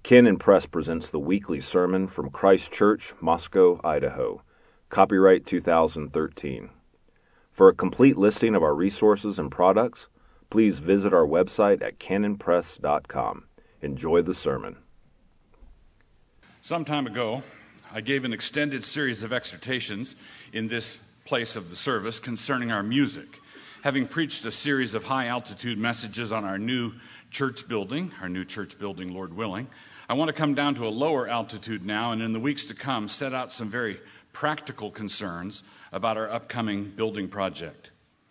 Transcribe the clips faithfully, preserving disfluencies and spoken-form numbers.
Canon Press presents the weekly sermon from Christ Church, Moscow, Idaho. Copyright two thousand thirteen. For a complete listing of our resources and products, please visit our website at canon press dot com. Enjoy the sermon. Some time ago, I gave an extended series of exhortations in this place of the service concerning our music. Having preached a series of high-altitude messages on our new church building, our new church building, Lord willing, I want to come down to a lower altitude now, and in the weeks to come, set out some very practical concerns about our upcoming building project.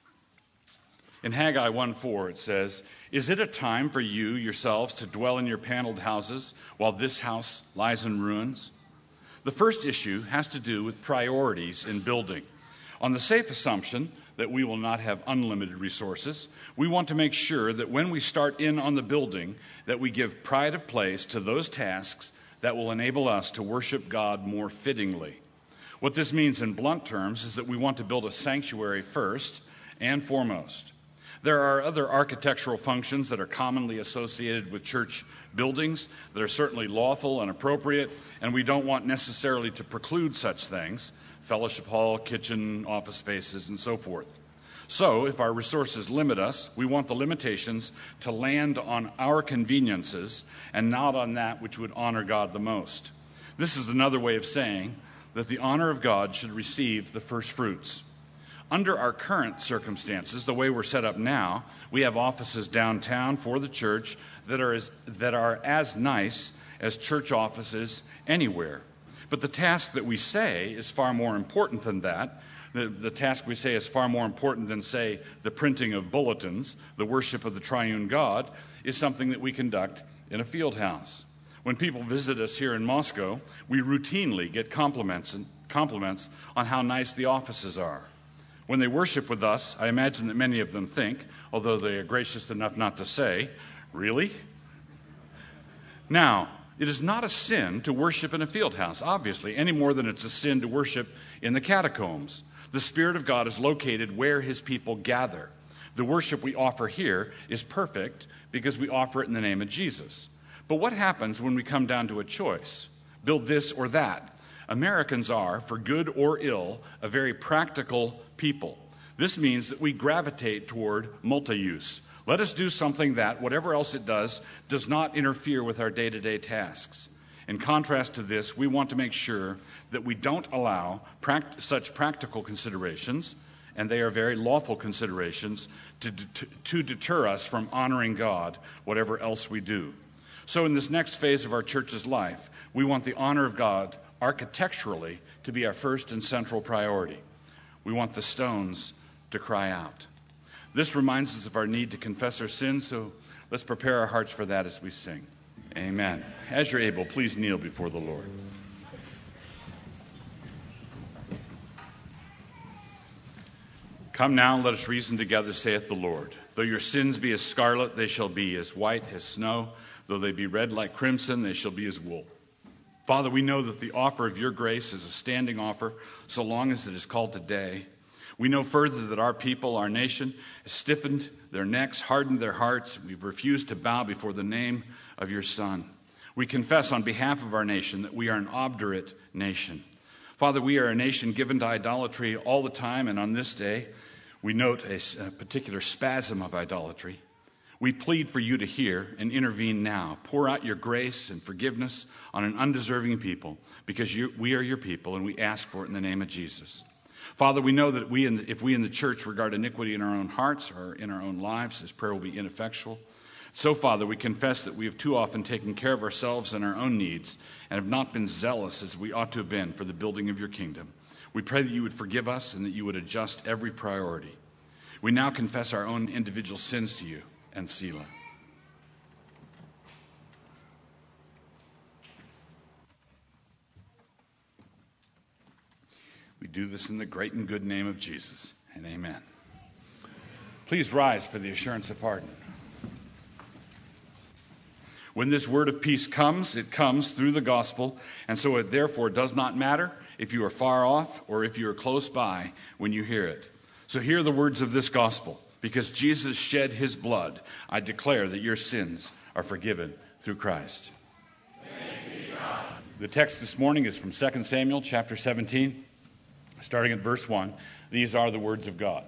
In Haggai one four, it says, "Is it a time for you yourselves to dwell in your paneled houses while this house lies in ruins?" The first issue has to do with priorities in building. On the safe assumption that we will not have unlimited resources, we want to make sure that when we start in on the building, that we give pride of place to those tasks that will enable us to worship God more fittingly. What this means in blunt terms is that we want to build a sanctuary first and foremost. There are other architectural functions that are commonly associated with church buildings that are certainly lawful and appropriate, and we don't want necessarily to preclude such things: fellowship hall, kitchen, office spaces, and so forth. So, if our resources limit us, we want the limitations to land on our conveniences and not on that which would honor God the most. This is another way of saying that the honor of God should receive the first fruits. Under our current circumstances, the way we're set up now, we have offices downtown for the church that are as, that are as nice as church offices anywhere. But the task that we say is far more important than that. The, the task we say is far more important than, say, the printing of bulletins. The worship of the triune God is something that we conduct in a field house. When people visit us here in Moscow, we routinely get compliments and compliments on how nice the offices are. When they worship with us, I imagine that many of them think, although they are gracious enough not to say, "Really?" Now, it is not a sin to worship in a field house, obviously, any more than it's a sin to worship in the catacombs. The Spirit of God is located where His people gather. The worship we offer here is perfect because we offer it in the name of Jesus. But what happens when we come down to a choice? Build this or that. Americans are, for good or ill, a very practical people. This means that we gravitate toward multi-use. Let us do something that, whatever else it does, does not interfere with our day-to-day tasks. In contrast to this, we want to make sure that we don't allow pract- such practical considerations, and they are very lawful considerations, to, to, to deter us from honoring God, whatever else we do. So in this next phase of our church's life, we want the honor of God architecturally to be our first and central priority. We want the stones to cry out. This reminds us of our need to confess our sins, so let's prepare our hearts for that as we sing. Amen. As you're able, please kneel before the Lord. Come now, let us reason together, saith the Lord. Though your sins be as scarlet, they shall be as white as snow. Though they be red like crimson, they shall be as wool. Father, we know that the offer of your grace is a standing offer, so long as it is called today. We know further that our people, our nation, has stiffened their necks, hardened their hearts. We've refused to bow before the name of your Son. We confess on behalf of our nation that we are an obdurate nation. Father, we are a nation given to idolatry all the time, and on this day, we note a, a particular spasm of idolatry. We plead for you to hear and intervene now. Pour out your grace and forgiveness on an undeserving people, because you, we are your people, and we ask for it in the name of Jesus. Father, we know that we, in the, if we in the church regard iniquity in our own hearts or in our own lives, this prayer will be ineffectual. So, Father, we confess that we have too often taken care of ourselves and our own needs and have not been zealous as we ought to have been for the building of your kingdom. We pray that you would forgive us and that you would adjust every priority. We now confess our own individual sins to you, and Selah. We do this in the great and good name of Jesus, and amen. Please rise for the assurance of pardon. When this word of peace comes, it comes through the gospel, and so it therefore does not matter if you are far off or if you are close by when you hear it. So hear the words of this gospel. Because Jesus shed his blood, I declare that your sins are forgiven through Christ. The text this morning is from Second Samuel chapter seventeen, starting at verse one. These are the words of God.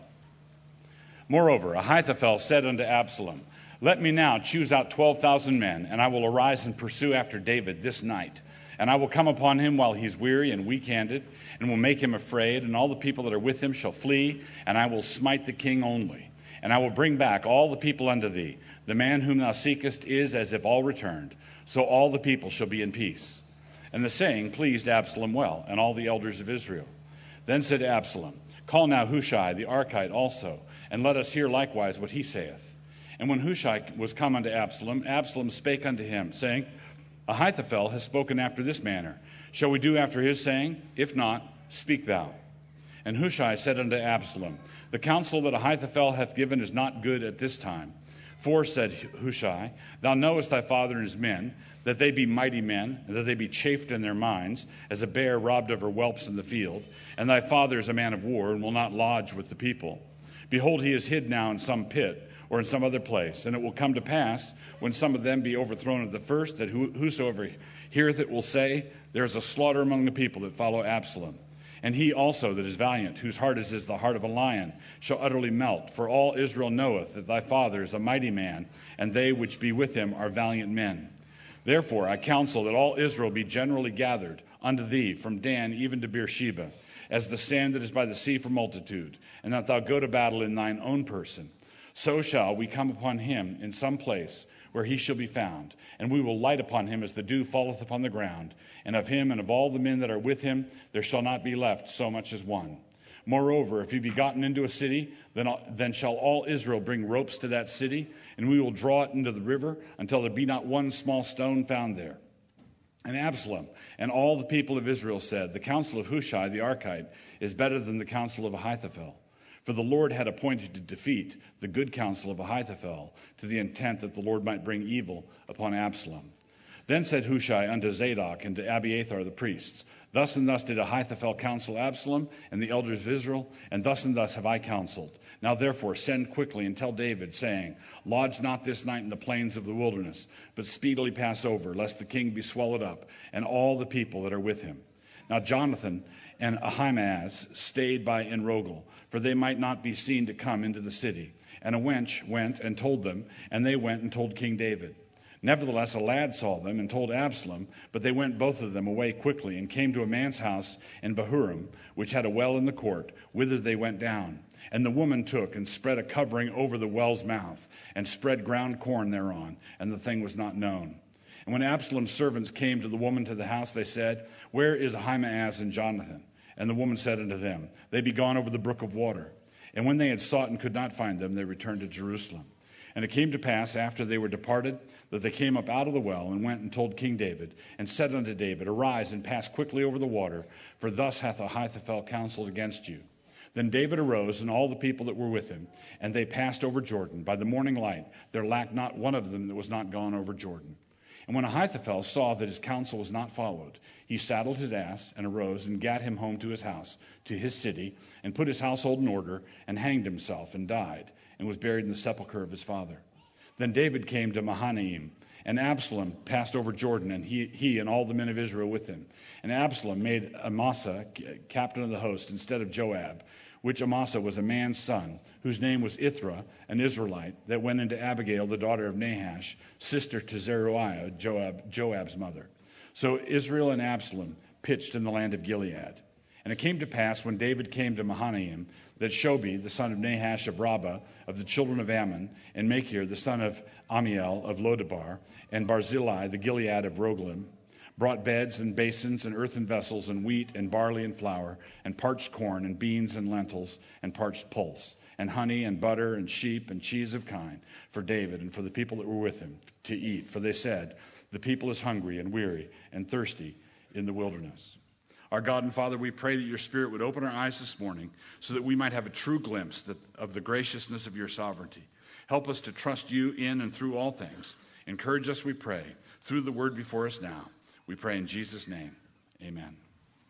Moreover, Ahithophel said unto Absalom, Let me now choose out twelve thousand men, and I will arise and pursue after David this night. And I will come upon him while he is weary and weak-handed, and will make him afraid, and all the people that are with him shall flee, and I will smite the king only. And I will bring back all the people unto thee. The man whom thou seekest is as if all returned. So all the people shall be in peace. And the saying pleased Absalom well, and all the elders of Israel. Then said Absalom, Call now Hushai the Archite also, and let us hear likewise what he saith. And when Hushai was come unto Absalom, Absalom spake unto him, saying, Ahithophel has spoken after this manner. Shall we do after his saying? If not, speak thou. And Hushai said unto Absalom, The counsel that Ahithophel hath given is not good at this time. For, said Hushai, Thou knowest thy father and his men, that they be mighty men, and that they be chafed in their minds, as a bear robbed of her whelps in the field. And thy father is a man of war, and will not lodge with the people. Behold, he is hid now in some pit, or in some other place. And it will come to pass, when some of them be overthrown at the first, that whosoever heareth it will say, There is a slaughter among the people that follow Absalom. And he also that is valiant, whose heart is as the heart of a lion, shall utterly melt. For all Israel knoweth that thy father is a mighty man, and they which be with him are valiant men. Therefore I counsel that all Israel be generally gathered unto thee from Dan even to Beersheba, as the sand that is by the sea for multitude, and that thou go to battle in thine own person. So shall we come upon him in some place where he shall be found, and we will light upon him as the dew falleth upon the ground. And of him and of all the men that are with him there shall not be left so much as one. Moreover, if he be gotten into a city, then, then shall all Israel bring ropes to that city, and we will draw it into the river until there be not one small stone found there. And Absalom and all the people of Israel said, The counsel of Hushai the Archite is better than the counsel of Ahithophel. For the Lord had appointed to defeat the good counsel of Ahithophel, to the intent that the Lord might bring evil upon Absalom. Then said Hushai unto Zadok and to Abiathar the priests, Thus and thus did Ahithophel counsel Absalom and the elders of Israel, and thus and thus have I counseled. Now therefore send quickly and tell David, saying, Lodge not this night in the plains of the wilderness, but speedily pass over, lest the king be swallowed up, and all the people that are with him. Now Jonathan and Ahimaaz stayed by Enrogel, for they might not be seen to come into the city. And a wench went and told them, and they went and told King David. Nevertheless, a lad saw them and told Absalom, but they went both of them away quickly and came to a man's house in Bahurim, which had a well in the court, whither they went down. And the woman took and spread a covering over the well's mouth, and spread ground corn thereon, and the thing was not known. And when Absalom's servants came to the woman to the house, they said, Where is Ahimaaz and Jonathan? And the woman said unto them, They be gone over the brook of water. And when they had sought and could not find them, they returned to Jerusalem. And it came to pass, after they were departed, that they came up out of the well, and went and told King David, and said unto David, Arise and pass quickly over the water, for thus hath Ahithophel counseled against you. Then David arose, and all the people that were with him, and they passed over Jordan. By the morning light there lacked not one of them that was not gone over Jordan. And when Ahithophel saw that his counsel was not followed, he saddled his ass, and arose, and gat him home to his house, to his city, and put his household in order, and hanged himself, and died, and was buried in the sepulchre of his father. Then David came to Mahanaim, and Absalom passed over Jordan, and he, he and all the men of Israel with him. And Absalom made Amasa captain of the host instead of Joab, which Amasa was a man's son, whose name was Ithra, an Israelite, that went into Abigail, the daughter of Nahash, sister to Zeruiah, Joab, Joab's mother. So Israel and Absalom pitched in the land of Gilead. And it came to pass, when David came to Mahanaim, that Shobi, the son of Nahash of Rabbah, of the children of Ammon, and Machir, the son of Amiel of Lodebar, and Barzillai, the Gilead of Rogelim, brought beds and basins and earthen vessels and wheat and barley and flour and parched corn and beans and lentils and parched pulse and honey and butter and sheep and cheese of kine for David and for the people that were with him to eat. For they said, The people is hungry and weary and thirsty in the wilderness. Our God and Father, we pray that your Spirit would open our eyes this morning so that we might have a true glimpse that, of the graciousness of your sovereignty. Help us to trust you in and through all things. Encourage us, we pray, through the word before us now. We pray in Jesus' name. Amen. Amen.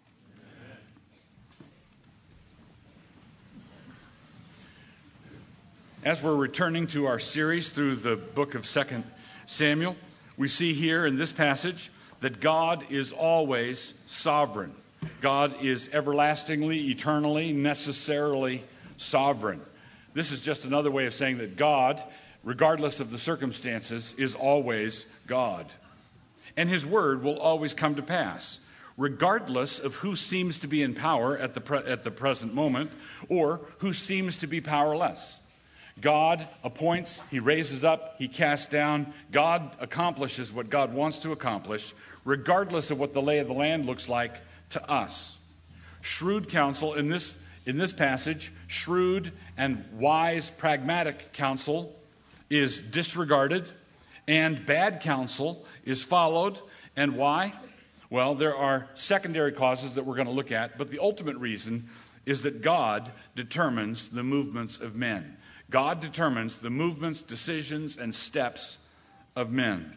As we're returning to our series through the book of Second Samuel, we see here in this passage that God is always sovereign. God is everlastingly, eternally, necessarily sovereign. This is just another way of saying that God, regardless of the circumstances, is always God. And his word will always come to pass, regardless of who seems to be in power at the pre- at the present moment or who seems to be powerless. God appoints, he raises up, he casts down. God accomplishes what God wants to accomplish, regardless of what the lay of the land looks like to us. Shrewd counsel in this in this passage, shrewd and wise pragmatic counsel is disregarded, and bad counsel is followed. And why? Well, there are secondary causes that we're going to look at, but the ultimate reason is that God determines the movements of men. God determines the movements, decisions, and steps of men.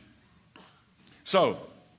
So,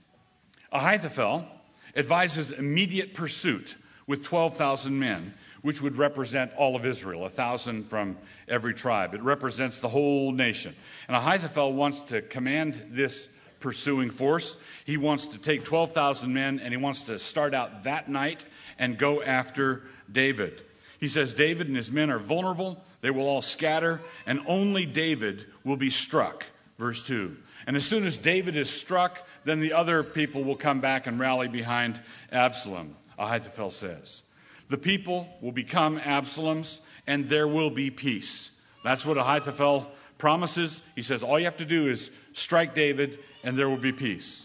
Ahithophel advises immediate pursuit with twelve thousand men, which would represent all of Israel, a thousand from every tribe. It represents the whole nation. And Ahithophel wants to command this pursuing force. He wants to take twelve thousand men, and he wants to start out that night and go after David. He says David and his men are vulnerable. They will all scatter, and only David will be struck. Verse two. And as soon as David is struck, then the other people will come back and rally behind Absalom, Ahithophel says. The people will become Absalom's, and there will be peace. That's what Ahithophel promises. He says all you have to do is strike David, and there will be peace.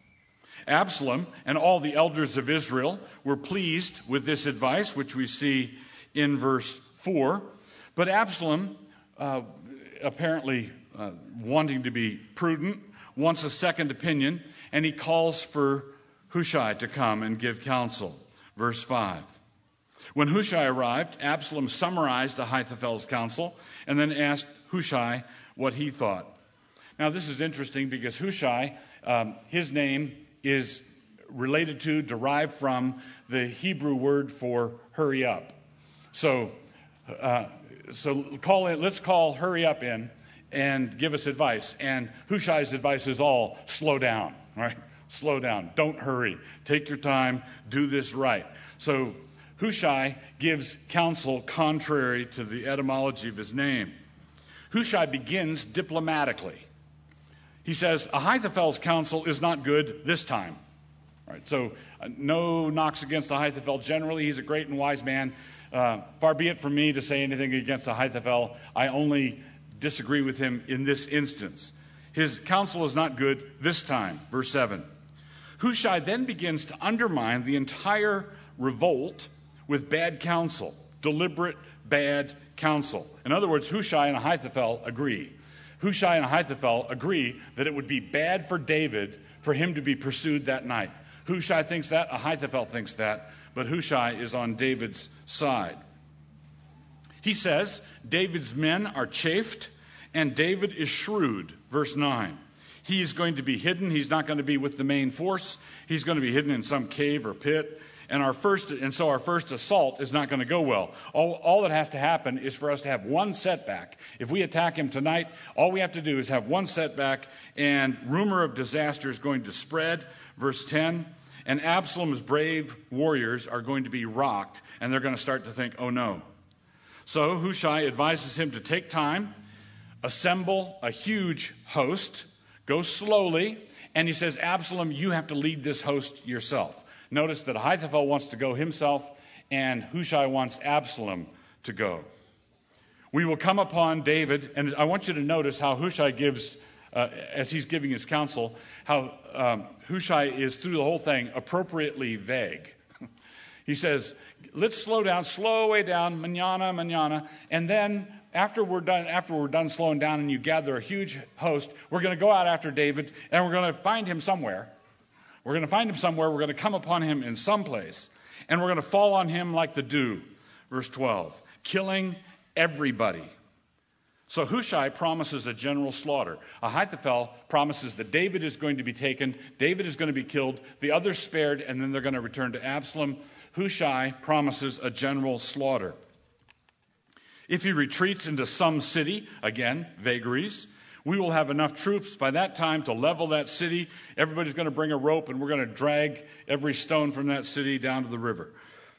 Absalom and all the elders of Israel were pleased with this advice, which we see in verse four. But Absalom, uh, apparently uh, wanting to be prudent, wants a second opinion, and he calls for Hushai to come and give counsel. Verse five. When Hushai arrived, Absalom summarized Ahithophel's counsel and then asked Hushai what he thought. Now, this is interesting because Hushai, um, his name is related to, derived from the Hebrew word for hurry up. So, uh, so call in, let's call hurry up in and give us advice. And Hushai's advice is all slow down, right? Slow down. Don't hurry. Take your time. Do this right. So Hushai gives counsel contrary to the etymology of his name. Hushai begins diplomatically. He says, Ahithophel's counsel is not good this time. All right, so uh, no knocks against Ahithophel. Generally, he's a great and wise man. Uh, far be it from me to say anything against Ahithophel. I only disagree with him in this instance. His counsel is not good this time. Verse seven. Hushai then begins to undermine the entire revolt with bad counsel, deliberate bad counsel. In other words, Hushai and Ahithophel agree. Hushai and Ahithophel agree that it would be bad for David for him to be pursued that night. Hushai thinks that, Ahithophel thinks that, but Hushai is on David's side. He says David's men are chafed and David is shrewd. Verse nine. He is going to be hidden. He's not going to be with the main force. He's going to be hidden in some cave or pit. And our first, and so our first assault is not going to go well. All, all that has to happen is for us to have one setback. If we attack him tonight, all we have to do is have one setback, and rumor of disaster is going to spread. Verse ten, and Absalom's brave warriors are going to be rocked, and they're going to start to think, oh no. So Hushai advises him to take time, assemble a huge host, go slowly, and he says, Absalom, you have to lead this host yourself. Notice that Ahithophel wants to go himself, and Hushai wants Absalom to go. We will come upon David, and I want you to notice how Hushai gives, uh, as he's giving his counsel, how um, Hushai is, through the whole thing, appropriately vague. He says, let's slow down, slow way down, manana, manana, and then after we're done, after we're done slowing down and you gather a huge host, we're going to go out after David, and we're going to find him somewhere. We're going to find him somewhere. We're going to come upon him in some place. And we're going to fall on him like the dew. Verse twelve. Killing everybody. So Hushai promises a general slaughter. Ahithophel promises that David is going to be taken. David is going to be killed. The others spared, and then they're going to return to Absalom. Hushai promises a general slaughter. If he retreats into some city, again, vagaries, We will have enough troops by that time to level that city. Everybody's going to bring a rope, and we're going to drag every stone from that city down to the river.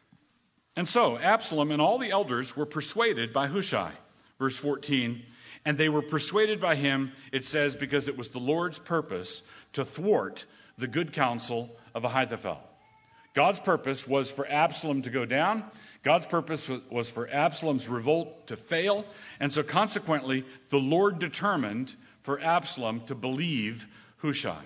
And so Absalom and all the elders were persuaded by Hushai. Verse fourteen, and they were persuaded by him, it says, because it was the Lord's purpose to thwart the good counsel of Ahithophel. God's purpose was for Absalom to go down. God's purpose was for Absalom's revolt to fail. And so consequently, the Lord determined for Absalom to believe Hushai.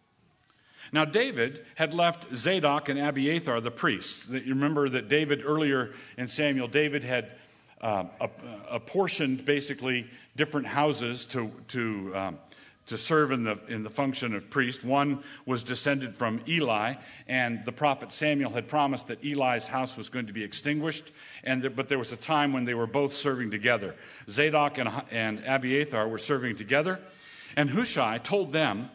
Now, David had left Zadok and Abiathar, the priests. You remember that David, earlier in Samuel, David had uh, apportioned basically different houses to to um, to serve in the in the function of priest. One was descended from Eli, and the prophet Samuel had promised that Eli's house was going to be extinguished, and there, but there was a time when they were both serving together. Zadok and, and Abiathar were serving together, and Hushai told them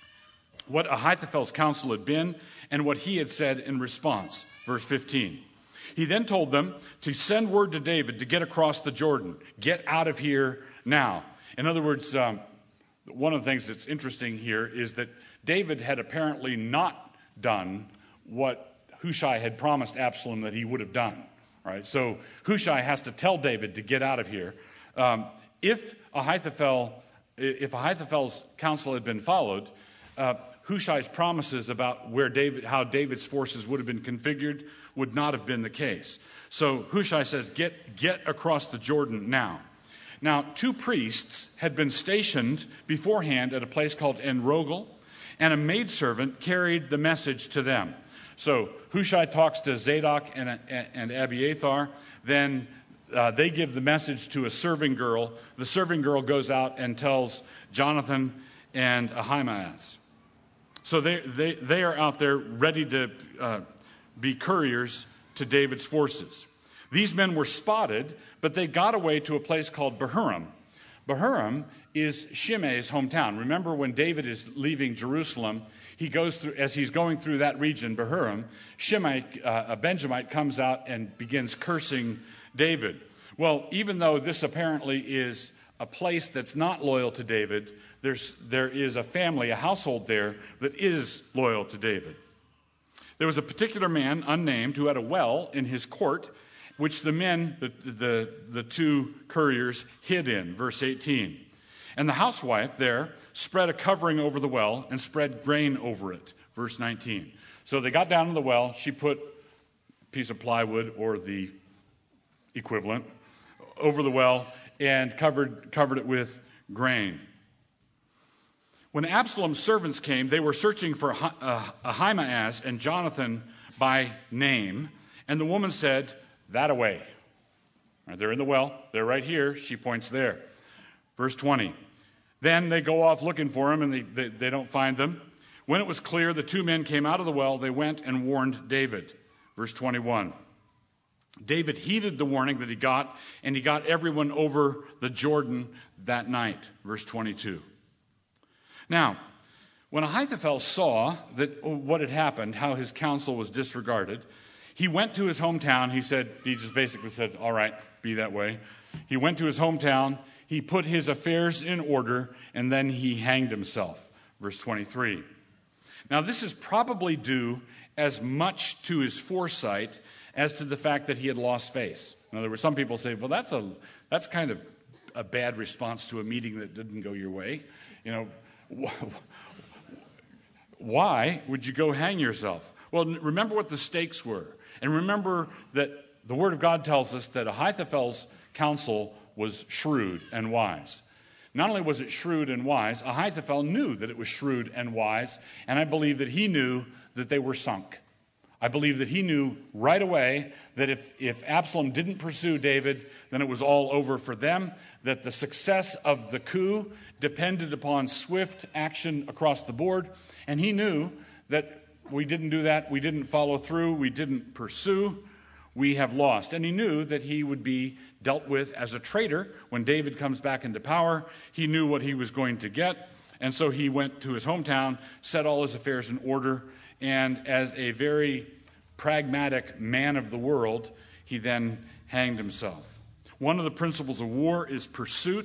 what Ahithophel's counsel had been and what he had said in response. Verse fifteen. He then told them to send word to David to get across the Jordan. Get out of here now. In other words, um, one of the things that's interesting here is that David had apparently not done what Hushai had promised Absalom that he would have done. Right? So Hushai has to tell David to get out of here. Um, if Ahithophel, if Ahithophel's counsel had been followed, uh, Hushai's promises about where David, how David's forces would have been configured, would not have been the case. So Hushai says, "Get get across the Jordan now." Now, two priests had been stationed beforehand at a place called En-Rogel, and a maidservant carried the message to them. So Hushai talks to Zadok and, and Abiathar. Then uh, they give the message to a serving girl. The serving girl goes out and tells Jonathan and Ahimaaz. So they, they, they are out there ready to uh, be couriers to David's forces. These men were spotted, but they got away to a place called Bahurim. Bahurim is Shimei's hometown. Remember when David is leaving Jerusalem, he goes through, as he's going through that region, Bahurim, Shimei, uh, a Benjamite, comes out and begins cursing David. Well, even though this apparently is a place that's not loyal to David, there's, there is a family, a household there that is loyal to David. There was a particular man, unnamed, who had a well in his court, which the men, the, the, the two couriers, hid in, verse eighteen. And the housewife there spread a covering over the well and spread grain over it, verse nineteen. So they got down to the well. She put a piece of plywood or the equivalent over the well and covered, covered it with grain. When Absalom's servants came, they were searching for Ahimaaz and Jonathan by name, and the woman said, "That away." Right, they're in the well. They're right here. She points there. Verse twenty. Then they go off looking for him, and they, they, they don't find them. When it was clear the two men came out of the well, they went and warned David. Verse twenty-one. David heeded the warning that he got, and he got everyone over the Jordan that night. Verse twenty-two. Now, when Ahithophel saw that what had happened, how his counsel was disregarded, he went to his hometown. He said, he just basically said, "All right, be that way." He went to his hometown. He put his affairs in order, and then he hanged himself. Verse twenty-three. Now, this is probably due as much to his foresight as to the fact that he had lost face. In other words, some people say, well, that's a that's kind of a bad response to a meeting that didn't go your way. You know, why would you go hang yourself? Well, remember what the stakes were. And remember that the Word of God tells us that Ahithophel's counsel was shrewd and wise. Not only was it shrewd and wise, Ahithophel knew that it was shrewd and wise, and I believe that he knew that they were sunk. I believe that he knew right away that if, if Absalom didn't pursue David, then it was all over for them, that the success of the coup depended upon swift action across the board, and he knew that we didn't do that, we didn't follow through, we didn't pursue, we have lost. And he knew that he would be dealt with as a traitor when David comes back into power. He knew what he was going to get, and so he went to his hometown, set all his affairs in order, and as a very pragmatic man of the world, he then hanged himself. One of the principles of war is pursuit,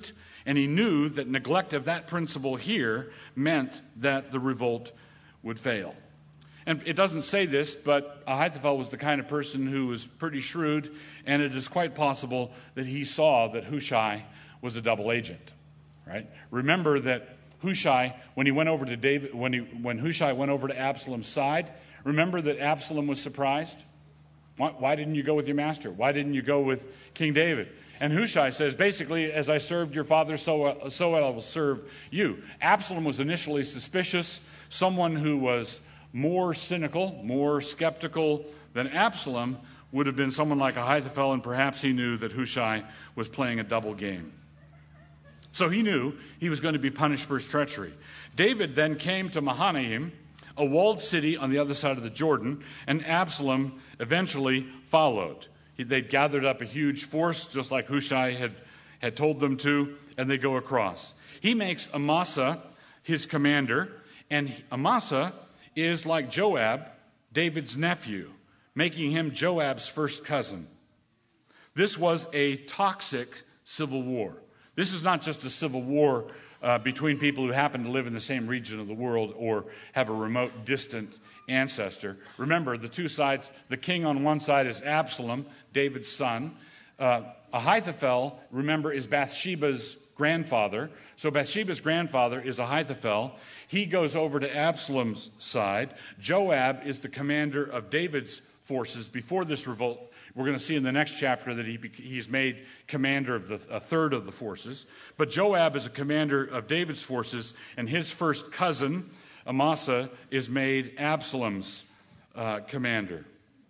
And he knew that neglect of that principle here meant that the revolt would fail. And it doesn't say this, but Ahithophel was the kind of person who was pretty shrewd, and it is quite possible that he saw that Hushai was a double agent, right? Remember that Hushai, when he went over to David, when he when Hushai went over to Absalom's side, remember that Absalom was surprised? Why, why didn't you go with your master? Why didn't you go with King David? And Hushai says, basically, as I served your father, so, so I will serve you. Absalom was initially suspicious, someone who was more cynical, more skeptical than Absalom would have been someone like Ahithophel, and perhaps he knew that Hushai was playing a double game. So he knew he was going to be punished for his treachery. David then came to Mahanaim, a walled city on the other side of the Jordan, and Absalom eventually followed. He, they'd gathered up a huge force, just like Hushai had, had told them to, and they go across. He makes Amasa his commander, and Amasa is like Joab, David's nephew, making him Joab's first cousin. This was a toxic civil war. This is not just a civil war uh, between people who happen to live in the same region of the world or have a remote, distant ancestor. Remember, the two sides, the king on one side is Absalom, David's son. Uh, Ahithophel, remember, is Bathsheba's grandfather. So Bathsheba's grandfather is Ahithophel. He goes over to Absalom's side. Joab is the commander of David's forces before this revolt. We're going to see in the next chapter that he he's made commander of the, a third of the forces. But Joab is a commander of David's forces, and his first cousin, Amasa, is made Absalom's uh, commander.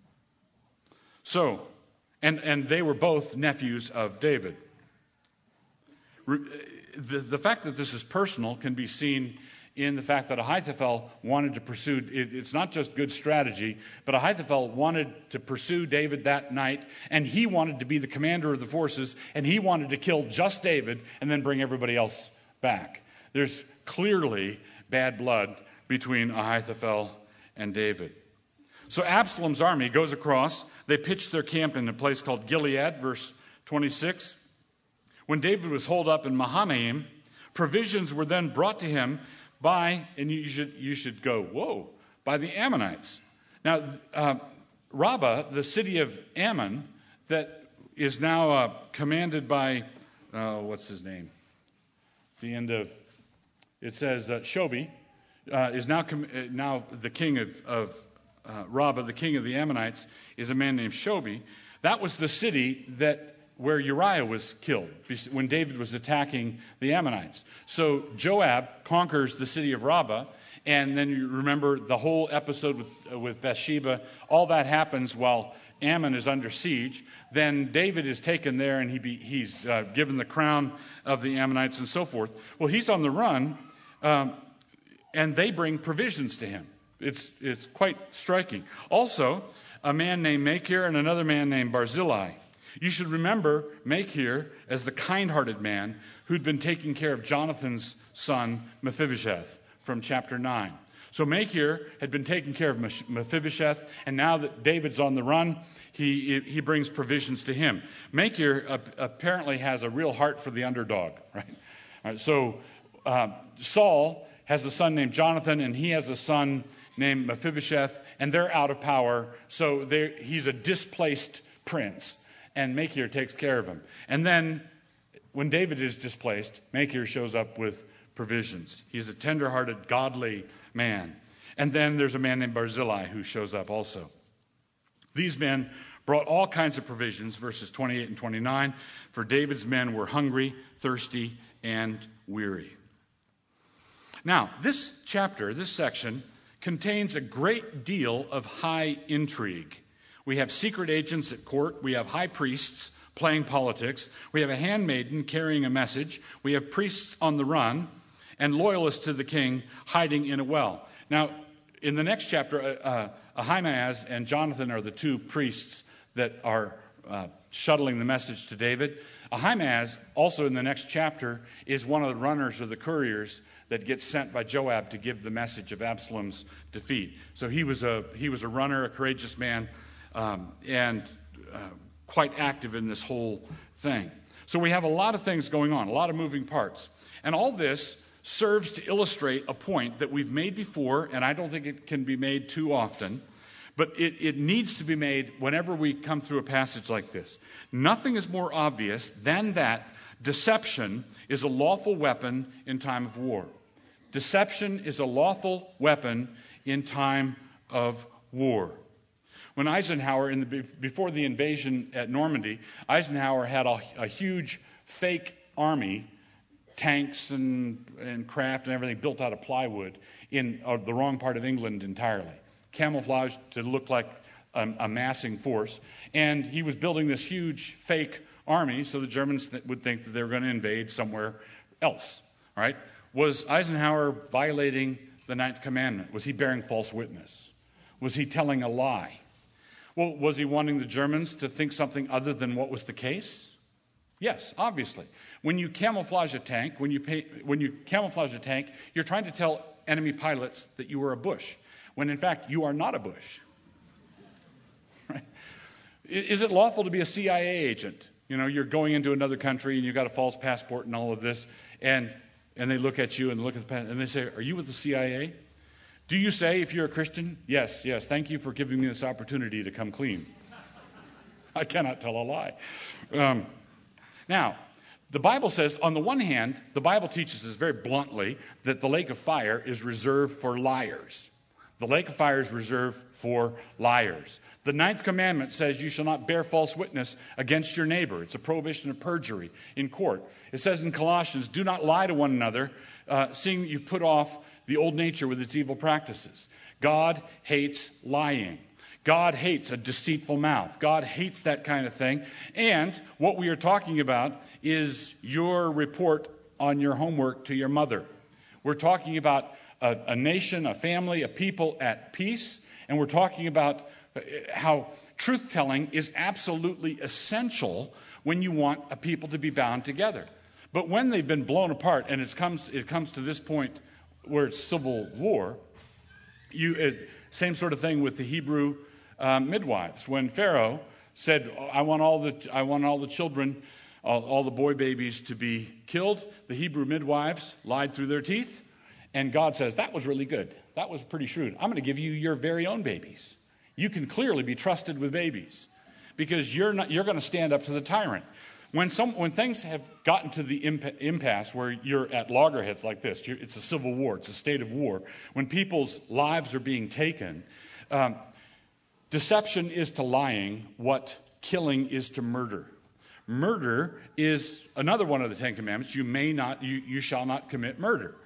So, and, and they were both nephews of David. The, the fact that this is personal can be seen in the fact that Ahithophel wanted to pursue, it, it's not just good strategy, but Ahithophel wanted to pursue David that night, and he wanted to be the commander of the forces, and he wanted to kill just David and then bring everybody else back. There's clearly bad blood between Ahithophel and David. So Absalom's army goes across. They pitch their camp in a place called Gilead, verse twenty-six. When David was holed up in Mahanaim, provisions were then brought to him by, and you should you should go, whoa, by the Ammonites. Now, uh, Rabbah, the city of Ammon, that is now uh, commanded by, uh, what's his name? The end of, it says uh, Shobi, uh, is now com- uh, now the king of, of uh, Rabbah, the king of the Ammonites, is a man named Shobi. That was the city that where Uriah was killed when David was attacking the Ammonites. So Joab conquers the city of Rabbah, and then you remember the whole episode with, uh, with Bathsheba. All that happens while Ammon is under siege. Then David is taken there, and he be, he's uh, given the crown of the Ammonites and so forth. Well, he's on the run, um, and they bring provisions to him. It's, it's quite striking. Also, a man named Machir and another man named Barzillai. You should remember Machir as the kind-hearted man who'd been taking care of Jonathan's son, Mephibosheth, from chapter nine. So Machir had been taking care of Mephibosheth, and now that David's on the run, he, he brings provisions to him. Machir uh, apparently has a real heart for the underdog, right? All right, so uh, Saul has a son named Jonathan, and he has a son named Mephibosheth, and they're out of power, so he's a displaced prince. And Machir takes care of him. And then when David is displaced, Machir shows up with provisions. He's a tender-hearted, godly man. And then there's a man named Barzillai who shows up also. These men brought all kinds of provisions, verses twenty-eight and twenty-nine, for David's men were hungry, thirsty, and weary. Now, this chapter, this section, contains a great deal of high intrigue. We have secret agents at court. We have high priests playing politics. We have a handmaiden carrying a message. We have priests on the run and loyalists to the king hiding in a well. Now, in the next chapter, uh, Ahimaaz and Jonathan are the two priests that are uh, shuttling the message to David. Ahimaaz, also in the next chapter, is one of the runners or the couriers that gets sent by Joab to give the message of Absalom's defeat. So he was a he was a runner, a courageous man, Um, and uh, quite active in this whole thing. So we have a lot of things going on, a lot of moving parts. And all this serves to illustrate a point that we've made before, and I don't think it can be made too often, but it, it needs to be made whenever we come through a passage like this. Nothing is more obvious than that deception is a lawful weapon in time of war. Deception is a lawful weapon in time of war. When Eisenhower, in the, before the invasion at Normandy, Eisenhower had a, a huge fake army, tanks and, and craft and everything built out of plywood in uh, the wrong part of England entirely, camouflaged to look like a, a massing force. And he was building this huge fake army so the Germans th- would think that they were going to invade somewhere else. Right? Was Eisenhower violating the Ninth Commandment? Was he bearing false witness? Was he telling a lie? Well, was he wanting the Germans to think something other than what was the case? Yes, obviously. When you camouflage a tank, when you pay, when you camouflage a tank, you're trying to tell enemy pilots that you were a Bush, when in fact you are not a Bush. Right? Is it lawful to be a C I A agent? You know, you're going into another country and you've got a false passport and all of this, and and they look at you and look at the passport and they say, "Are you with the C I A?" Do you say, if you're a Christian, "Yes, yes, thank you for giving me this opportunity to come clean"? I cannot tell a lie. Um, now, the Bible says, on the one hand, the Bible teaches us very bluntly that the lake of fire is reserved for liars. The lake of fire is reserved for liars. The ninth commandment says you shall not bear false witness against your neighbor. It's a prohibition of perjury in court. It says in Colossians, do not lie to one another, uh, seeing that you've put off the old nature with its evil practices. God hates lying. God hates a deceitful mouth. God hates that kind of thing. And what we are talking about is your report on your homework to your mother. We're talking about a, a nation, a family, a people at peace. And we're talking about how truth-telling is absolutely essential when you want a people to be bound together. But when they've been blown apart and it comes, it comes to this point where it's civil war, you it, same sort of thing with the Hebrew um, midwives. When Pharaoh said, I want all the, I want all the children, all, all the boy babies to be killed, the Hebrew midwives lied through their teeth. And God says, that was really good. That was pretty shrewd. I'm going to give you your very own babies. You can clearly be trusted with babies because you're not, you're going to stand up to the tyrant. When some when things have gotten to the imp- impasse where you're at loggerheads like this, you're, it's a civil war, it's a state of war, when people's lives are being taken, um, deception is to lying what killing is to murder. Murder is another one of the Ten Commandments. You may not, you, you shall not commit murder.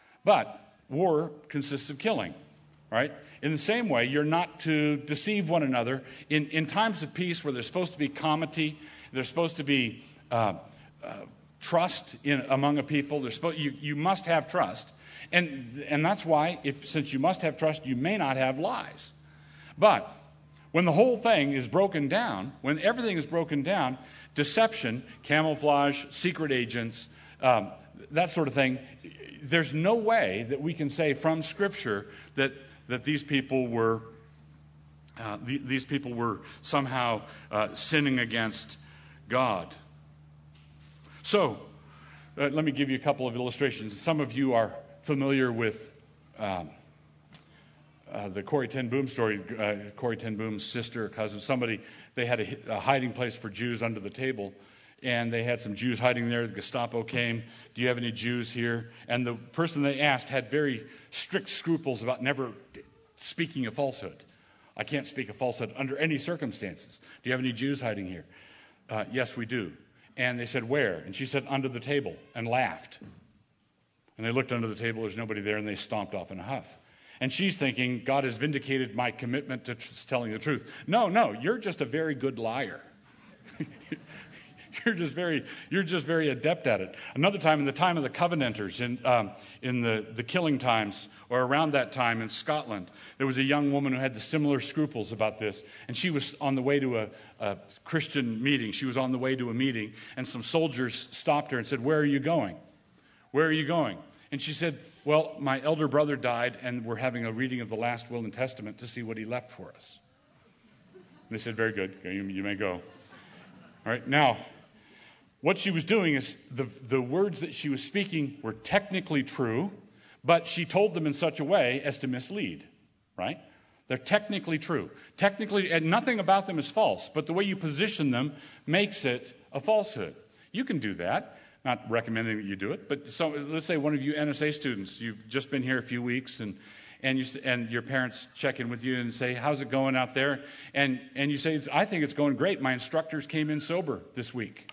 But war consists of killing, right? In the same way, you're not to deceive one another. In, in times of peace where there's supposed to be comity, there's supposed to be uh, uh, trust in, among a people. There's supposed, you, you must have trust. And, and that's why, if since you must have trust, you may not have lies. But when the whole thing is broken down, when everything is broken down, deception, camouflage, secret agents, um, that sort of thing, there's no way that we can say from Scripture that, that these people were uh, the, these people were somehow uh, sinning against God. So, uh, let me give you a couple of illustrations. Some of you are familiar with um, uh, the Corrie ten Boom story. Uh, Corrie ten Boom's sister, cousin, somebody, they had a, a hiding place for Jews under the table, and they had some Jews hiding there. The Gestapo came. Do you have any Jews here? And the person they asked had very strict scruples about never speaking a falsehood. I can't speak a falsehood under any circumstances. Do you have any Jews hiding here? Uh, yes, we do. And they said, where? And she said, under the table, and laughed. And they looked under the table, there's nobody there, and they stomped off in a huff. And she's thinking, God has vindicated my commitment to tr- telling the truth. No, no, you're just a very good liar. You're just very, you're just very adept at it. Another time, in the time of the Covenanters, in um, in the, the killing times, or around that time in Scotland, there was a young woman who had the similar scruples about this. And she was on the way to a, a Christian meeting. She was on the way to a meeting, and some soldiers stopped her and said, "Where are you going? Where are you going?" And she said, "Well, my elder brother died, and we're having a reading of the last will and testament to see what he left for us." And they said, "Very good. You, you may go." All right, now, what she was doing is the, the words that she was speaking were technically true, but she told them in such a way as to mislead, right? They're technically true. Technically, and nothing about them is false, but the way you position them makes it a falsehood. You can do that. Not recommending that you do it, but so let's say one of you N S A students, you've just been here a few weeks, and and you and your parents check in with you and say, "How's it going out there?" And and you say, "I think it's going great. My instructors came in sober this week."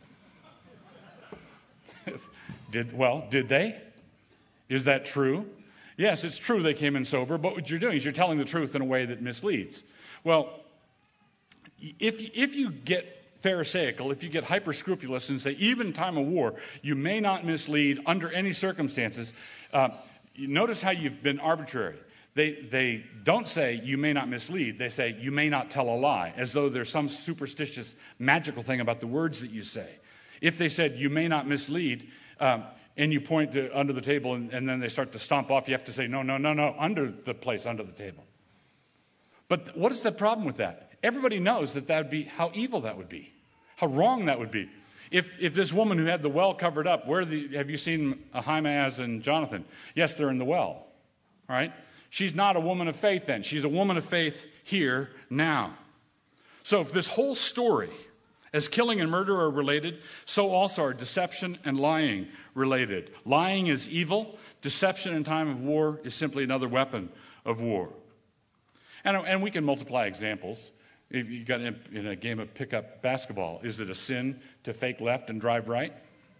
Did well? Did they? Is that true? Yes, it's true they came in sober, but what you're doing is you're telling the truth in a way that misleads. Well, if if you get Pharisaical, if you get hyper-scrupulous and say, even in time of war, you may not mislead under any circumstances, uh, you notice how you've been arbitrary. They, they don't say you may not mislead. They say you may not tell a lie, as though there's some superstitious, magical thing about the words that you say. If they said you may not mislead, um, and you point to under the table and, and then they start to stomp off, you have to say, no, no, no, no, under the place, under the table. But what is the problem with that? Everybody knows that that would be how evil that would be, how wrong that would be. If if this woman who had the well covered up, where the, have you seen Ahimaaz and Jonathan? Yes, they're in the well. All right? She's not a woman of faith then. She's a woman of faith here, now. So if this whole story, as killing and murder are related, so also are deception and lying related. Lying is evil. Deception in time of war is simply another weapon of war. And, and we can multiply examples. If you got in, in a game of pickup basketball, is it a sin to fake left and drive right?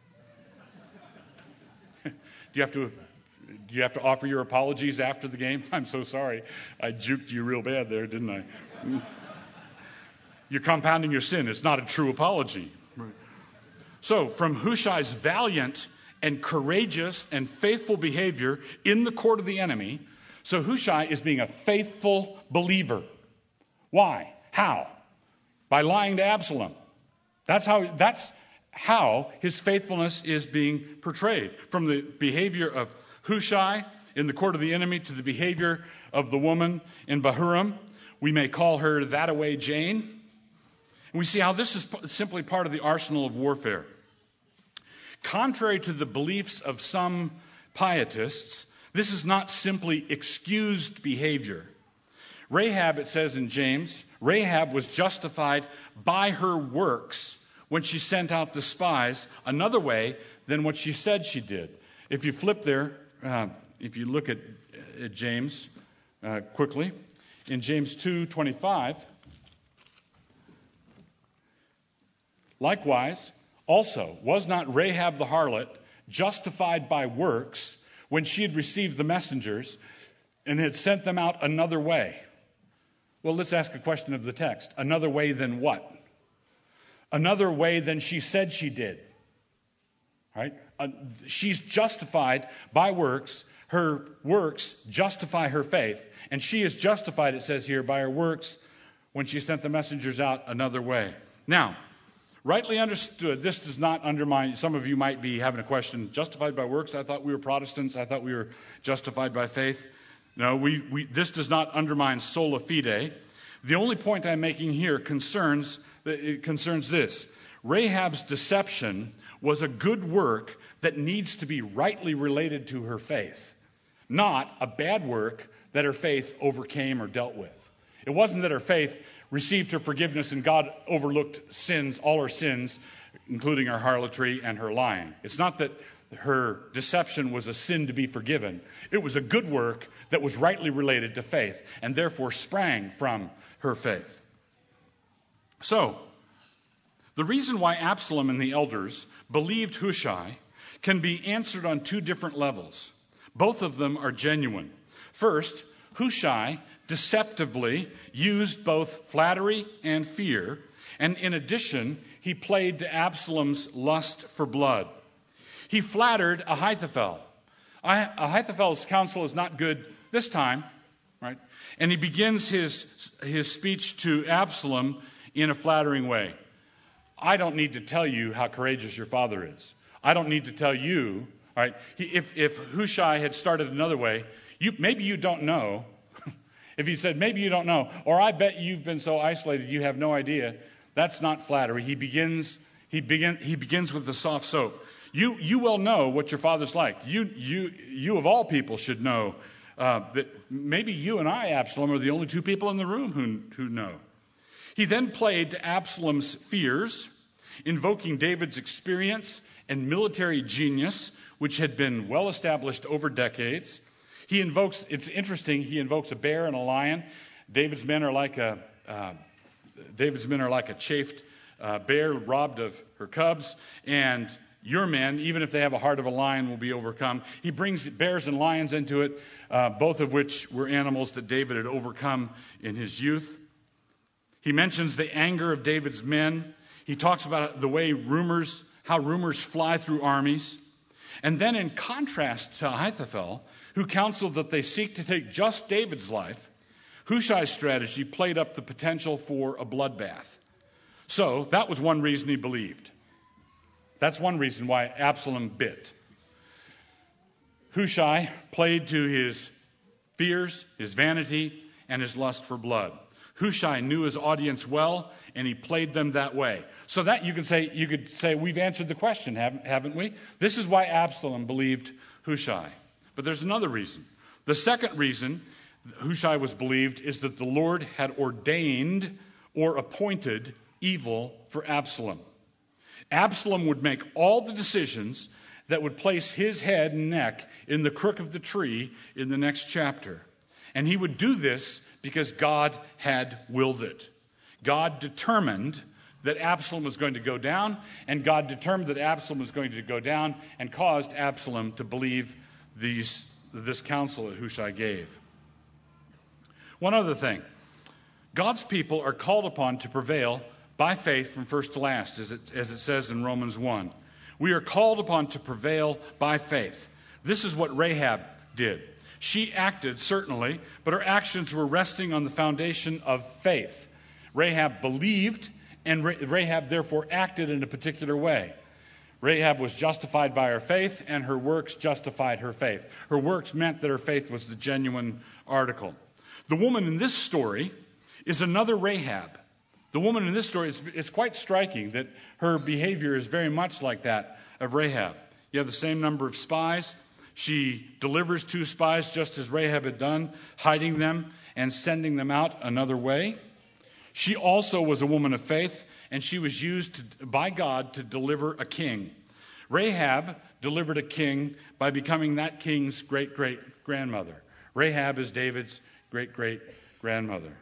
do you have to do you have to offer your apologies after the game? I'm so sorry, I juked you real bad there, didn't I? You're compounding your sin. It's not a true apology. Right. So, from Hushai's valiant and courageous and faithful behavior in the court of the enemy, so Hushai is being a faithful believer. Why? How? By lying to Absalom. That's how, that's how his faithfulness is being portrayed. From the behavior of Hushai in the court of the enemy to the behavior of the woman in Bahurim. We may call her that-away Jane. And we see how this is simply part of the arsenal of warfare. Contrary to the beliefs of some pietists, this is not simply excused behavior. Rahab, it says in James, Rahab was justified by her works when she sent out the spies another way than what she said she did. If you flip there, uh, if you look at, at James uh, quickly, in James two twenty-five, likewise, also, was not Rahab the harlot justified by works when she had received the messengers and had sent them out another way? Well, let's ask a question of the text. Another way than what? Another way than she said she did. Right? Uh, she's justified by works. Her works justify her faith. And she is justified, it says here, by her works when she sent the messengers out another way. Now, rightly understood, this does not undermine, some of you might be having a question, justified by works? I thought we were Protestants. I thought we were justified by faith. No, we, we, this does not undermine sola fide. The only point I'm making here concerns, it concerns this. Rahab's deception was a good work that needs to be rightly related to her faith, not a bad work that her faith overcame or dealt with. It wasn't that her faith received her forgiveness and God overlooked sins, all her sins, including her harlotry and her lying. It's not that her deception was a sin to be forgiven. It was a good work that was rightly related to faith and therefore sprang from her faith. So, the reason why Absalom and the elders believed Hushai can be answered on two different levels. Both of them are genuine. First, Hushai deceptively used both flattery and fear, and in addition, he played to Absalom's lust for blood. He flattered Ahithophel. Ahithophel's counsel is not good this time, right? And he begins his, his speech to Absalom in a flattering way. I don't need to tell you how courageous your father is. I don't need to tell you, all right? He, if, if Hushai had started another way, you, maybe you don't know. If he said, maybe you don't know, or I bet you've been so isolated you have no idea, that's not flattery. He begins He, begin, he begins with the soft soap. You, you well know what your father's like. You, you, you of all people should know uh, that maybe you and I, Absalom, are the only two people in the room who, who know. He then played to Absalom's fears, invoking David's experience and military genius, which had been well established over decades. He invokes, it's interesting, he invokes a bear and a lion. David's men are like a, uh, David's men are like a chafed uh, bear robbed of her cubs, and your men, even if they have a heart of a lion, will be overcome. He brings bears and lions into it, uh, both of which were animals that David had overcome in his youth. He mentions the anger of David's men. He talks about the way rumors, how rumors fly through armies. And then in contrast to Ahithophel, who counseled that they seek to take just David's life, Hushai's strategy played up the potential for a bloodbath. So that was one reason he believed. That's one reason why Absalom bit. Hushai played to his fears, his vanity, and his lust for blood. Hushai knew his audience well, and he played them that way. So that you could say, you could say we've answered the question, haven't, haven't we? This is why Absalom believed Hushai. But there's another reason. The second reason Hushai was believed is that the Lord had ordained or appointed evil for Absalom. Absalom would make all the decisions that would place his head and neck in the crook of the tree in the next chapter. And he would do this because God had willed it. God determined that Absalom was going to go down, and God determined that Absalom was going to go down and caused Absalom to believe these, this counsel that Hushai gave. One other thing. God's people are called upon to prevail by faith from first to last, as it, as it says in Romans one. We are called upon to prevail by faith. This is what Rahab did. She acted, certainly, but her actions were resting on the foundation of faith. Rahab believed, and Rahab therefore acted in a particular way. Rahab was justified by her faith, and her works justified her faith. Her works meant that her faith was the genuine article. The woman in this story is another Rahab. The woman in this story is, is quite striking that her behavior is very much like that of Rahab. You have the same number of spies. She delivers two spies just as Rahab had done, hiding them and sending them out another way. She also was a woman of faith, and she was used to, by God to deliver a king. Rahab delivered a king by becoming that king's great-great-grandmother. Rahab is David's great-great-grandmother.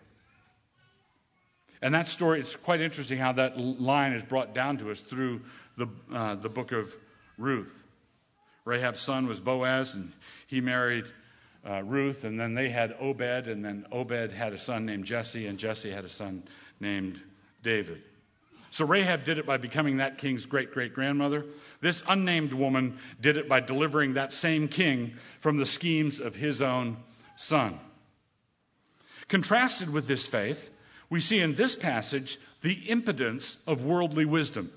And that story, it's quite interesting how that line is brought down to us through the, uh, the book of Ruth. Rahab's son was Boaz, and he married uh, Ruth, and then they had Obed, and then Obed had a son named Jesse, and Jesse had a son named David. So Rahab did it by becoming that king's great-great-grandmother. This unnamed woman did it by delivering that same king from the schemes of his own son. Contrasted with this faith, we see in this passage the impotence of worldly wisdom.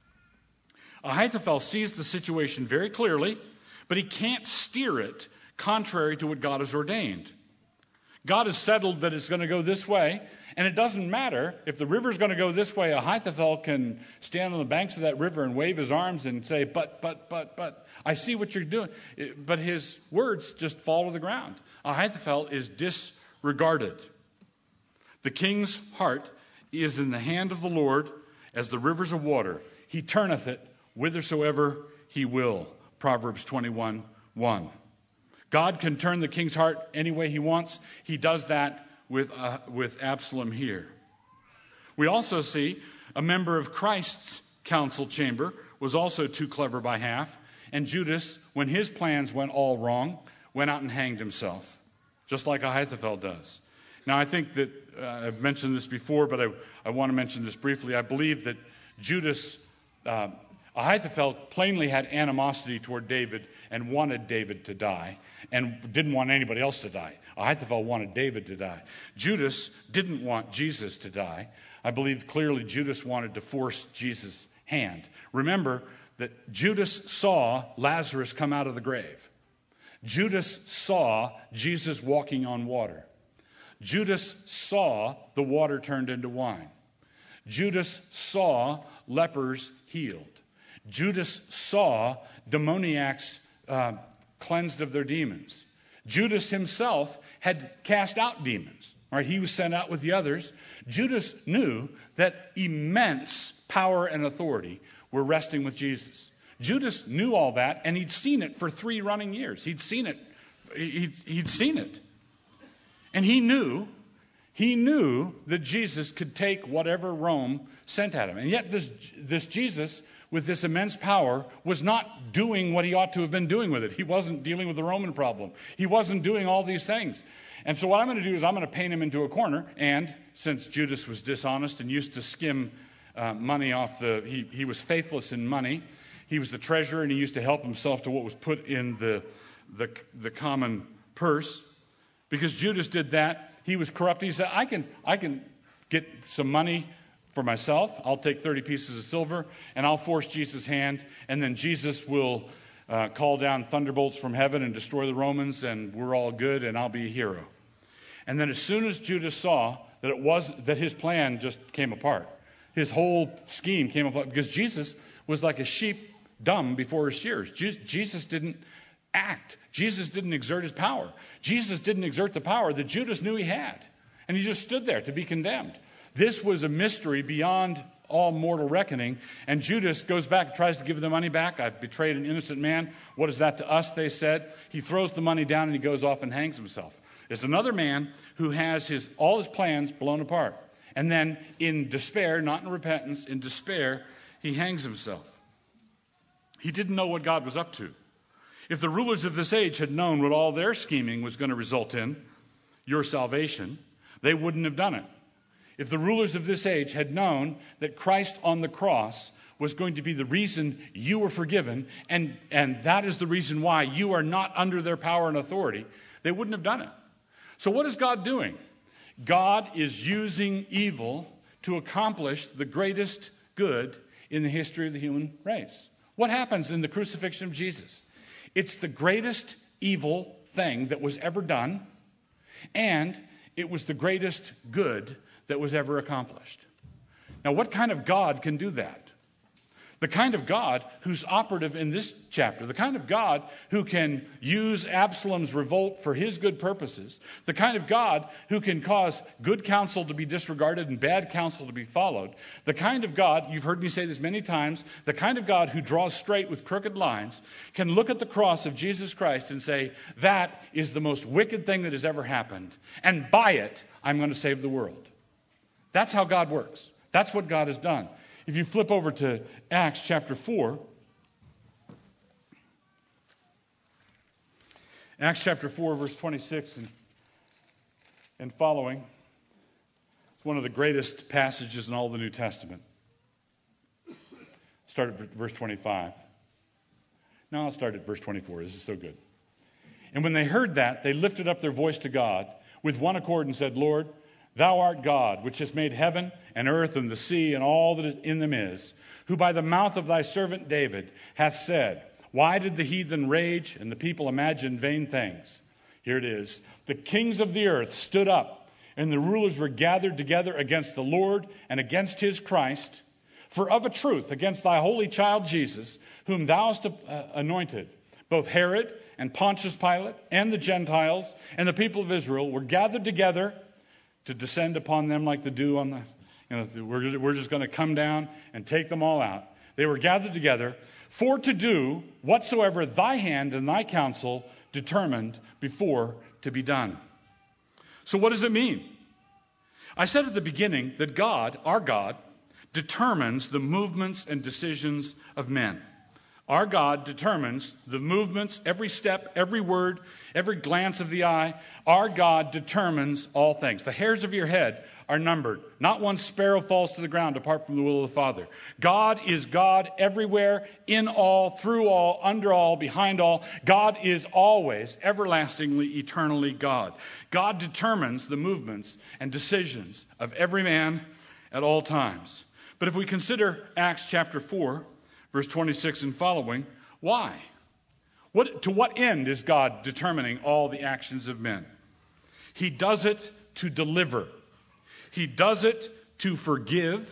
Ahithophel sees the situation very clearly, but he can't steer it contrary to what God has ordained. God has settled that it's going to go this way, and it doesn't matter if the river's going to go this way. Ahithophel can stand on the banks of that river and wave his arms and say, but, but, but, but, I see what you're doing. But his words just fall to the ground. Ahithophel is disregarded. The king's heart is in the hand of the Lord as the rivers of water. He turneth it whithersoever he will. Proverbs twenty-one one. God can turn the king's heart any way he wants. He does that with, uh, with Absalom here. We also see a member of Christ's council chamber was also too clever by half, and Judas, when his plans went all wrong, went out and hanged himself, just like Ahithophel does. Now, I think that uh, I've mentioned this before, but I, I want to mention this briefly. I believe that Judas, uh, Ahithophel plainly had animosity toward David and wanted David to die and didn't want anybody else to die. Ahithophel wanted David to die. Judas didn't want Jesus to die. I believe clearly Judas wanted to force Jesus' hand. Remember that Judas saw Lazarus come out of the grave. Judas saw Jesus walking on water. Judas saw the water turned into wine. Judas saw lepers healed. Judas saw demoniacs uh, cleansed of their demons. Judas himself had cast out demons. Right? He was sent out with the others. Judas knew that immense power and authority were resting with Jesus. Judas knew all that, and he'd seen it for three running years. He'd seen it. He'd, he'd seen it. And he knew, he knew that Jesus could take whatever Rome sent at him. And yet this, this Jesus, with this immense power, was not doing what he ought to have been doing with it. He wasn't dealing with the Roman problem. He wasn't doing all these things. And so what I'm going to do is I'm going to paint him into a corner, and since Judas was dishonest and used to skim uh, money off the, he, he was faithless in money. He was the treasurer, and he used to help himself to what was put in the, the, the common purse. Because Judas did that, he was corrupt. He said, I can, I can get some money for myself. I'll take thirty pieces of silver, and I'll force Jesus' hand, and then Jesus will uh, call down thunderbolts from heaven and destroy the Romans, and we're all good, and I'll be a hero. And then as soon as Judas saw that it was that his plan just came apart, his whole scheme came apart, because Jesus was like a sheep dumb before his shears. Jesus didn't act. Jesus didn't exert his power. Jesus didn't exert the power that Judas knew he had. And he just stood there to be condemned. This was a mystery beyond all mortal reckoning. And Judas goes back and tries to give the money back. I've betrayed an innocent man. What is that to us, they said. He throws the money down and he goes off and hangs himself. It's another man who has his all his plans blown apart. And then in despair, not in repentance, in despair, he hangs himself. He didn't know what God was up to. If the rulers of this age had known what all their scheming was going to result in, your salvation, they wouldn't have done it. If the rulers of this age had known that Christ on the cross was going to be the reason you were forgiven, and, and that is the reason why you are not under their power and authority, they wouldn't have done it. So what is God doing? God is using evil to accomplish the greatest good in the history of the human race. What happens in the crucifixion of Jesus? It's the greatest evil thing that was ever done, and it was the greatest good that was ever accomplished. Now, what kind of God can do that? The kind of God who's operative in this chapter, the kind of God who can use Absalom's revolt for his good purposes, the kind of God who can cause good counsel to be disregarded and bad counsel to be followed, the kind of God, you've heard me say this many times, the kind of God who draws straight with crooked lines, can look at the cross of Jesus Christ and say, that is the most wicked thing that has ever happened, and by it, I'm going to save the world. That's how God works. That's what God has done. If you flip over to Acts chapter four, Acts chapter four, verse twenty-six and, and following, it's one of the greatest passages in all the New Testament. Start at verse twenty-five. No, I'll start at verse twenty-four. This is so good. And when they heard that, they lifted up their voice to God with one accord and said, Lord, Thou art God, which hast made heaven and earth and the sea and all that in them is, who by the mouth of thy servant David hath said, why did the heathen rage and the people imagine vain things? Here it is. The kings of the earth stood up, and the rulers were gathered together against the Lord and against his Christ. For of a truth, against thy holy child Jesus, whom thou hast anointed, both Herod and Pontius Pilate and the Gentiles and the people of Israel were gathered together to descend upon them like the dew on the, you know, we're, we're just going to come down and take them all out. They were gathered together for to do whatsoever thy hand and thy counsel determined before to be done. So what does it mean? I said at the beginning that God, our God, determines the movements and decisions of men. Our God determines the movements, every step, every word, every glance of the eye. Our God determines all things. The hairs of your head are numbered. Not one sparrow falls to the ground apart from the will of the Father. God is God everywhere, in all, through all, under all, behind all. God is always, everlastingly, eternally God. God determines the movements and decisions of every man at all times. But if we consider Acts chapter four, verse twenty-six and following, why? What, to what end is God determining all the actions of men? He does it to deliver. He does it to forgive.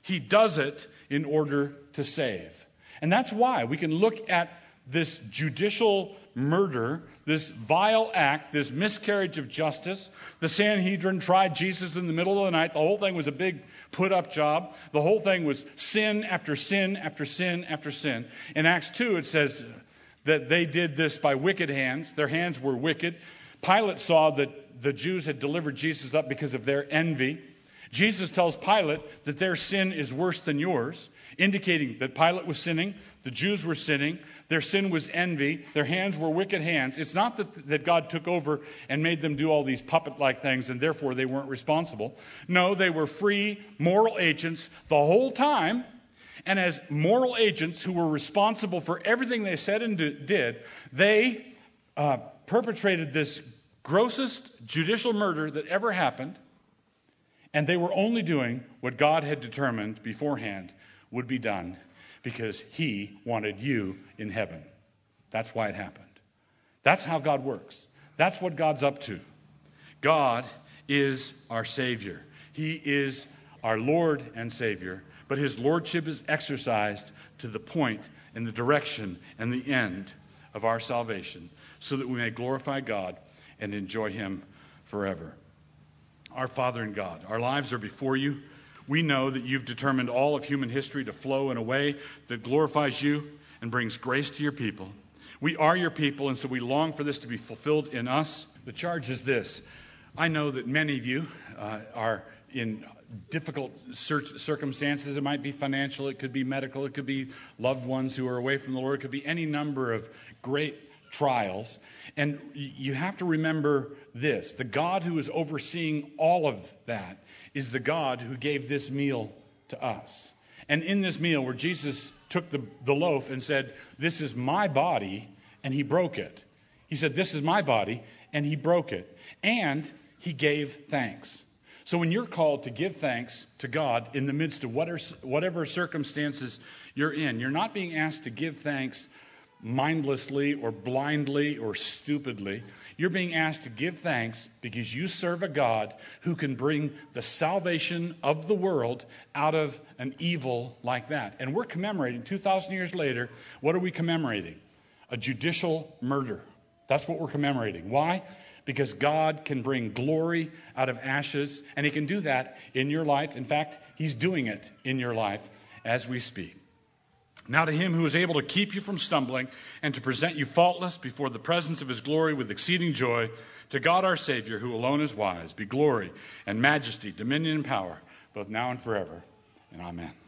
He does it in order to save. And that's why we can look at this judicial murder, this vile act, this miscarriage of justice. The Sanhedrin tried Jesus in the middle of the night. The whole thing was a big put-up job. The whole thing was sin after sin after sin after sin. In Acts two, it says that they did this by wicked hands. Their hands were wicked. Pilate saw that the Jews had delivered Jesus up because of their envy. Jesus tells Pilate that their sin is worse than yours, indicating that Pilate was sinning, the Jews were sinning, their sin was envy, their hands were wicked hands. It's not that, that God took over and made them do all these puppet-like things and therefore they weren't responsible. No, they were free moral agents the whole time. And as moral agents who were responsible for everything they said and did, they uh, perpetrated this grossest judicial murder that ever happened. And they were only doing what God had determined beforehand would be done because he wanted you in heaven. That's why it happened. That's how God works. That's what God's up to. God is our Savior. He is our Lord and Savior, but his lordship is exercised to the point and the direction and the end of our salvation so that we may glorify God and enjoy him forever. Our Father in God, our lives are before you. We know that you've determined all of human history to flow in a way that glorifies you and brings grace to your people. We are your people, and so we long for this to be fulfilled in us. The charge is this. I know that many of you uh, are in difficult circumstances. It might be financial, it could be medical, it could be loved ones who are away from the Lord, it could be any number of great trials. And you have to remember this. The God who is overseeing all of that is the God who gave this meal to us. And in this meal where Jesus took the, the loaf and said, "This is my body," and he broke it. He said, "This is my body," and he broke it. And he gave thanks. So when you're called to give thanks to God in the midst of whatever, whatever circumstances you're in, you're not being asked to give thanks mindlessly or blindly or stupidly. You're being asked to give thanks because you serve a God who can bring the salvation of the world out of an evil like that. And we're commemorating, two thousand years later, what are we commemorating? A judicial murder. That's what we're commemorating. Why? Because God can bring glory out of ashes, and he can do that in your life. In fact, he's doing it in your life as we speak. Now to him who is able to keep you from stumbling and to present you faultless before the presence of his glory with exceeding joy, to God our Savior, who alone is wise, be glory and majesty, dominion and power, both now and forever. And amen.